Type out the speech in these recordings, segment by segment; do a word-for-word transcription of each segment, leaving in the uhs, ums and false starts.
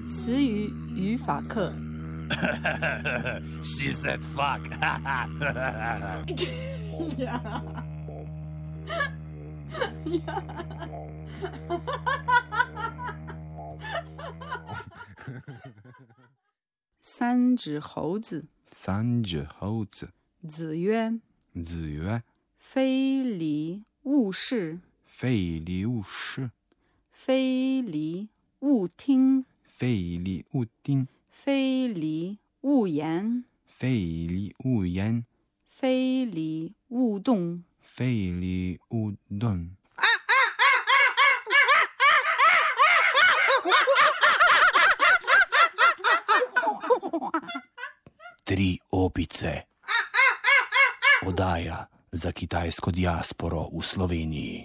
词语语法课。 She said fuck. Yeah. Yeah. 三只猴子。 三只猴子。 子曰。 子曰。 非礼勿视。 非礼勿视。 非礼勿听。 非礼勿听。 非礼勿言。 非礼勿言。 非礼勿动。 非礼勿动。Tri opice. Oddaja za kitajsko diasporo v Sloveniji.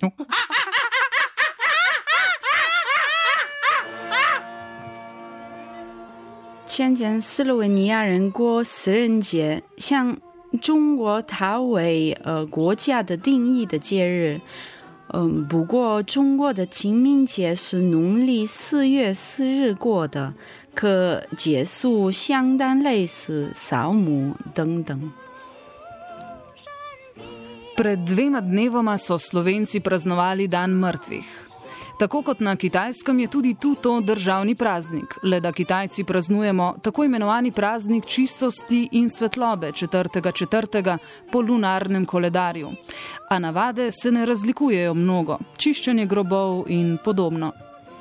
前天斯洛文尼亚人过死人节，像中国它为呃国家的定义的节日。嗯，不过中国的清明节是农历四月四日过的，可节俗相当类似，扫墓等等。 Pred dvema dnevoma so Slovenci praznovali dan mrtvih. Tako kot na Kitajskem je tudi tu to državni praznik, le da Kitajci praznujemo tako imenovani praznik čistosti in svetlobe četrtega četrtega po lunarnem koledarju. A navade se ne razlikujejo mnogo, čiščenje grobov in podobno.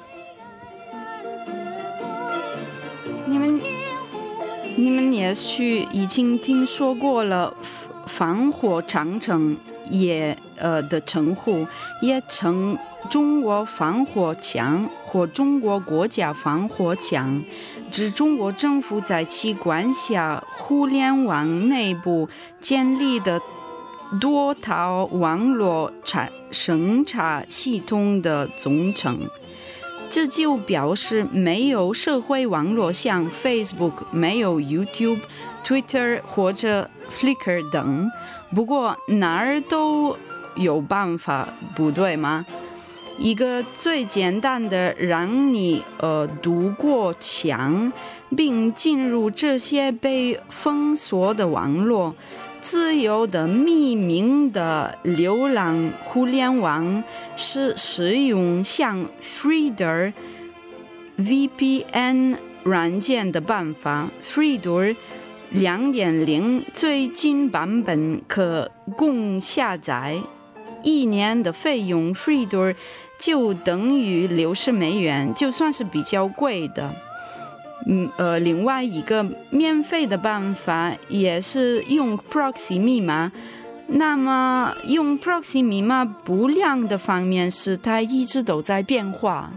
你们你们也许已经听说过了防火长城也呃的称呼，也称中国防火墙或中国国家防火墙，指中国政府在其管辖互联网内部建立的多套网络审查系统的总称。这就表示没有社会网络像 Facebook， 没有 YouTube、Twitter 或者 Flickr 等，不过哪儿都有办法，不对吗？一个最简单的让你呃读过墙并进入这些被封锁的网络自由的匿名的流浪互联网是使用像 Freedur、V P N 软件的办法。 Freedur 二点零 最近版本可供下载，一年的费用 Freedur 就等于六十美元，就算是比较贵的。嗯呃，另外一个免费的办法也是用 proxy 密码。那么用 proxy 密码不良的方面是它一直都在变化。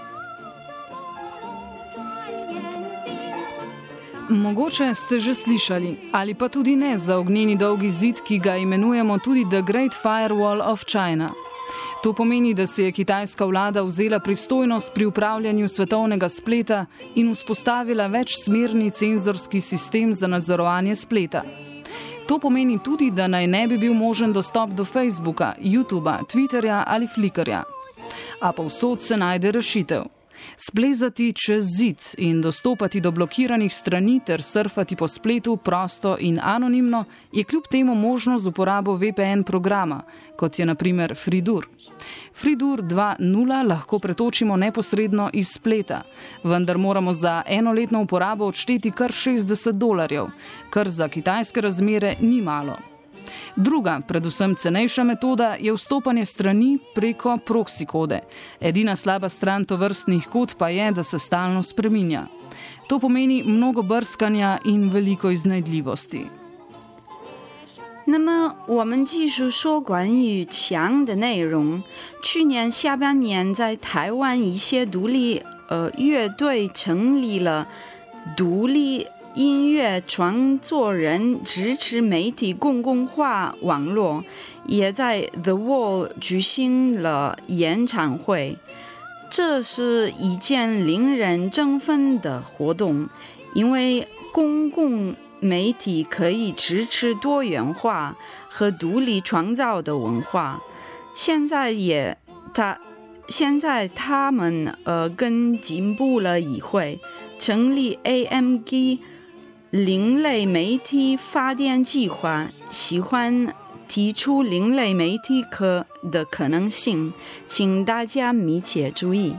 Mogoče ste že slišali, ali pa tudi ne za ognjeni dolgi zid, ki ga imenujemo tudi The Great Firewall of China. To pomeni, da si je kitajska vlada vzela pristojnost pri upravljanju svetovnega spleta in vzpostavila večsmerni cenzorski sistem za nadzorovanje spleta. To pomeni tudi, da naj ne bi bil možen dostop do Facebooka, YouTubea, Twitterja ali Flickrja. A povsod se najde rešitev. Splezati čez zid in dostopati do blokiranih strani ter surfati po spletu prosto in anonimno je kljub temu možno z uporabo V P N programa, kot je na primer Freedur. Freedur dva nula lahko pretočimo neposredno iz spleta, vendar moramo za enoletno uporabo odšteti kar šestdeset dolarjev, kar za kitajske razmere ni malo. Druga, predvsem cenejša metoda je vstopanje strani preko proxy kode. Edina slaba stran tovrstnih kod pa je, da se stalno spreminja. To pomeni mnogo brskanja in veliko iznajdljivosti. 那么我们继续说关于墙的内容。去年下半年在台湾一些独立呃乐队成立了独立音乐创作人支持媒体公共化网络，也在 The Wall 举行了演唱会。这是一件令人振奋的活动，因为公共媒体可以支持多元化和独立创造的文化。现在也它现在他们呃更进步了一回，成立 A M G 另类媒体发展计划，喜欢提出另类媒体可的可能性，请大家密切注意。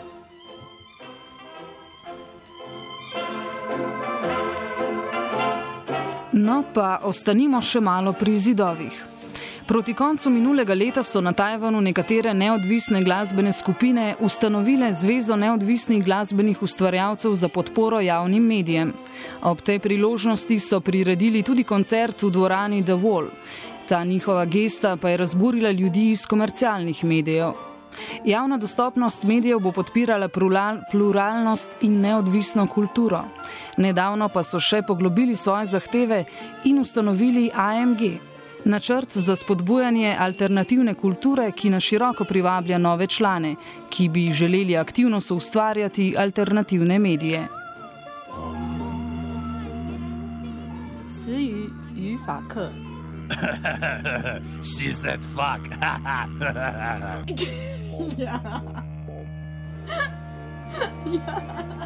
No, pa ostanimo še malo pri zidovih. Proti koncu minulega leta so na Tajvanu nekatere neodvisne glasbene skupine ustanovile Zvezo neodvisnih glasbenih ustvarjalcev za podporo javnim medijem. Ob tej priložnosti so priredili tudi koncert v dvorani The Wall. Ta njihova gesta pa je razburila ljudi iz komercialnih medijev. Javna dostopnost medijev bo podpirala pluralnost in neodvisno kulturo. Nedavno pa so še poglobili svoje zahteve in ustanovili A M G. Načrt za spodbujanje alternativne kulture, ki na široko privablja nove člane, ki bi želeli aktivno soustvarjati alternativne medije. 词语语法课 She said fuck. Ja. Ja.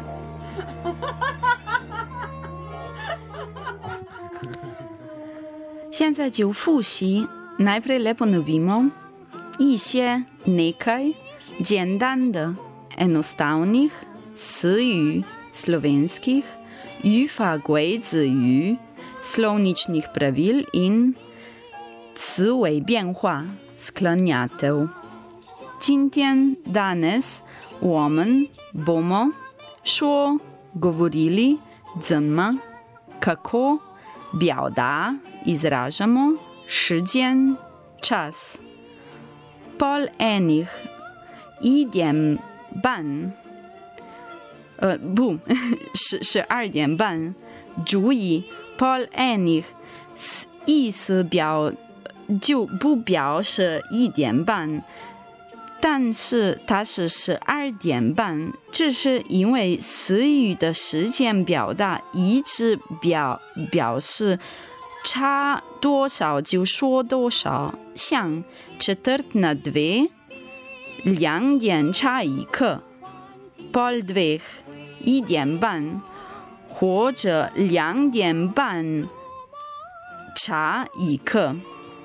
现在就复习 najprej le ponovimo 一些 nekaj 简单的 enostavnih 词语 slovenskih 语法规子语 slovničnih pravil in 词尾变化 sklanjatev. 今天 danes 我们 bomo 说 govorili 怎么 kako 表达 izražamo 时间 čas. Pol enih 一点半 呃不是十二点半 注意 Pol enih 意思表就不表示一点半，但是它是十二点半，这是因为词语的时间表达一直表表示差多少就说多少，像 četrt na dve 两点差一刻 pol dveh 一点半，或者两点半差一刻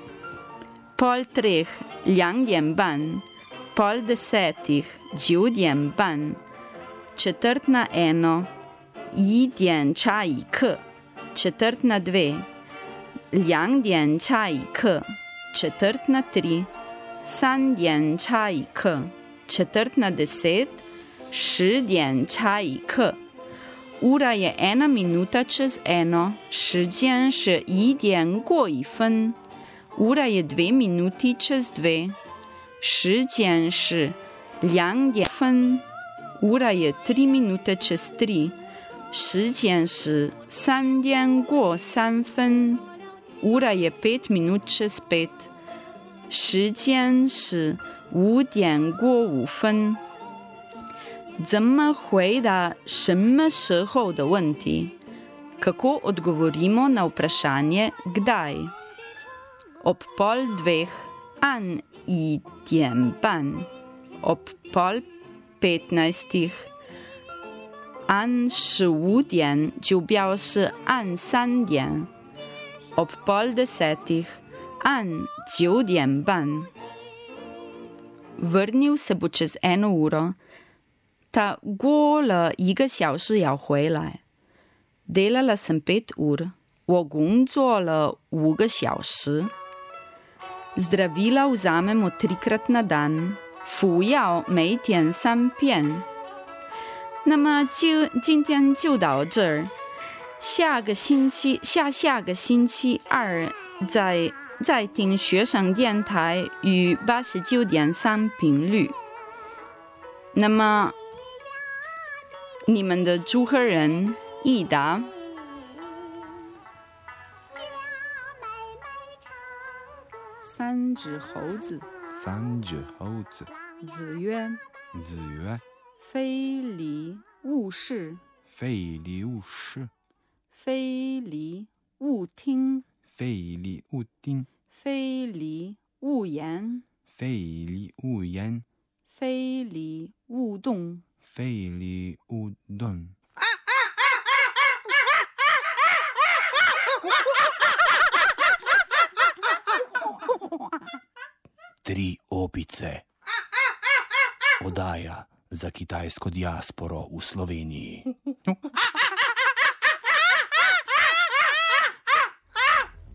pol treh 两点半 pol desetih 九点半 četrt na eno 一点差一刻 četrt na dve 两点差一刻 četrt na tri 三点差一刻 četrt na deset 十点差一刻 Ura je ena minuta čez eno, 时间是一点过一分 Ura je dve minuti čez dve, 时间是两点分 Ura je tri minute čez tri, 时间是三点过三分 Ura je pet minut čez pet, 时间是五点过五分怎么回答什么时候的问题 Kako odgovorimo na vprašanje kdaj? Ob pol dveh 按一点半 Ob pol petnajstih 按十五点就表示按三点 Ob pol desetih 按九点半 Vrnil se bo čez eno uro他过了一个小时要回来 Delala sem pet ur 我工作了五个小时 Zdravila vzamemo trikrat na dan 服药每天三片那么就今天就到这儿下个星期下下个星期二再再听学生电台与八十九点三频率那么你们的祝贺人益达三只猴子三只猴子子曰子曰非礼勿视非礼勿视非礼勿听非礼勿听非礼勿言非礼勿言非礼勿动。 非礼勿动。 Tri opice. Oddaja za kitajsko diasporo v Sloveniji.